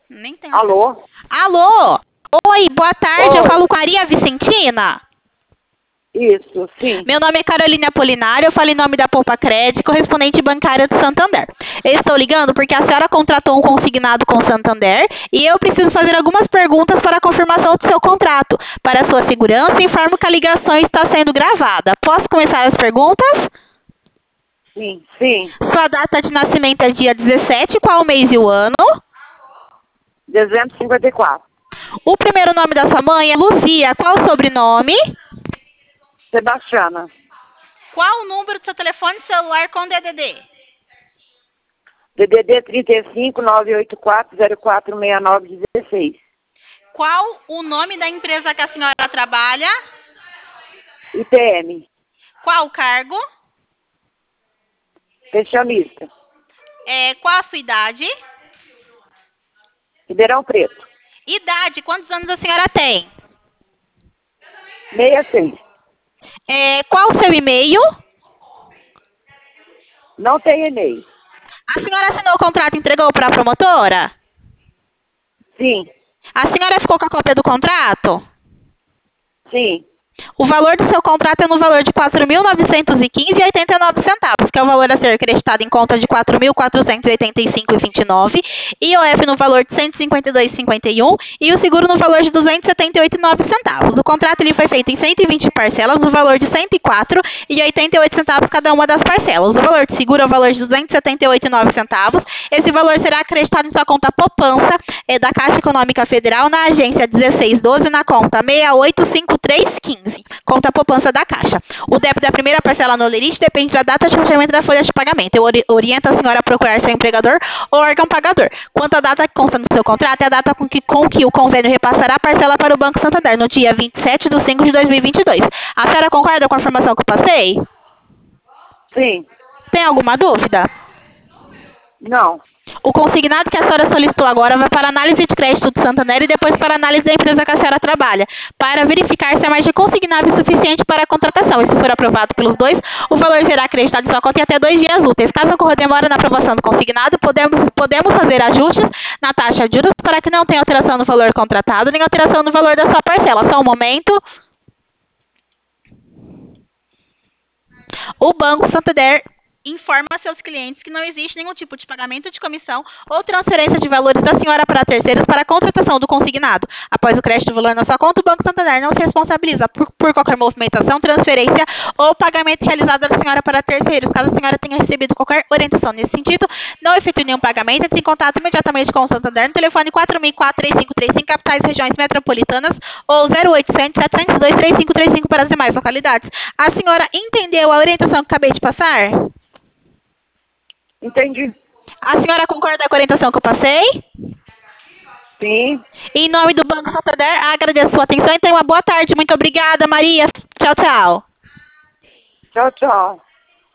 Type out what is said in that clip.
Nem tem acesso. Alô? Alô? Oi, boa tarde. Eu Oi. falo com a Maria Vicentina. Isso, sim. Meu nome é Carolina Apolinário, eu falo em nome da Poupa Crédito, correspondente bancária do Santander. Eu estou ligando porque a senhora contratou um consignado com o Santander e eu preciso fazer algumas perguntas para a confirmação do seu contrato. Para a sua segurança, informo que a ligação está sendo gravada. Posso começar as perguntas? Sim, sim. Sua data de nascimento é dia 17, qual o mês e o ano? Dezembro de 54. O primeiro nome da sua mãe é Luzia, qual o sobrenome? Sebastiana. Qual o número do seu telefone celular com DDD? DDD 35 984 0469 16. Qual o nome da empresa que a senhora trabalha? IPM. Qual o cargo? Pensionista. Qual a sua idade? Ribeirão Preto. Idade, quantos anos a senhora tem? 66. Qual o seu e-mail? Não tem e-mail. A senhora assinou o contrato e entregou para a promotora? Sim, A senhora ficou com a cópia do contrato? sim. O valor do seu contrato é no valor de R$ 4.915,89, que é o valor a ser acreditado em conta de R$ 4.485,29, IOF no valor de R$ 152,51 e o seguro no valor de R$ 278,09. O contrato ele foi feito em 120 parcelas, no valor de R$ 104,88 cada uma das parcelas. O valor de seguro é o valor de R$ 278,09. Esse valor será acreditado em sua conta poupança da Caixa Econômica Federal na agência 1612 na conta 685315. Conta a poupança da Caixa. O débito da primeira parcela no lerite depende da data de fechamento da folha de pagamento. Eu oriento a senhora a procurar seu empregador ou órgão pagador. Quanto à data que consta no seu contrato, é a data com que o convênio repassará a parcela para o Banco Santander, no dia 27 de 5 de 2022. A senhora concorda com a informação que eu passei? Sim. Tem alguma dúvida? Não. O consignado que a senhora solicitou agora vai para a análise de crédito do Santander e depois para a análise da empresa que a senhora trabalha, para verificar se a margem consignável é suficiente para a contratação. E se for aprovado pelos dois, o valor será acreditado em sua conta em até 2 dias úteis. Caso ocorra demora na aprovação do consignado, podemos fazer ajustes na taxa de juros para que não tenha alteração no valor contratado, nem alteração no valor da sua parcela. Só um momento. O Banco Santander informa a seus clientes que não existe nenhum tipo de pagamento de comissão ou transferência de valores da senhora para terceiros para a contratação do consignado. Após o crédito do valor na sua conta, o Banco Santander não se responsabiliza por qualquer movimentação, transferência ou pagamento realizado da senhora para terceiros. Caso a senhora tenha recebido qualquer orientação nesse sentido, não efetue nenhum pagamento, entre em contato imediatamente com o Santander no telefone 4004-3535, capitais e regiões metropolitanas, ou 0800 702 3535 para as demais localidades. A senhora entendeu a orientação que acabei de passar? Entendi. A senhora concorda com a orientação que eu passei? Sim. Em nome do Banco Santander, agradeço a sua atenção e tenha uma boa tarde. Muito obrigada, Maria. Tchau, tchau. Tchau, tchau.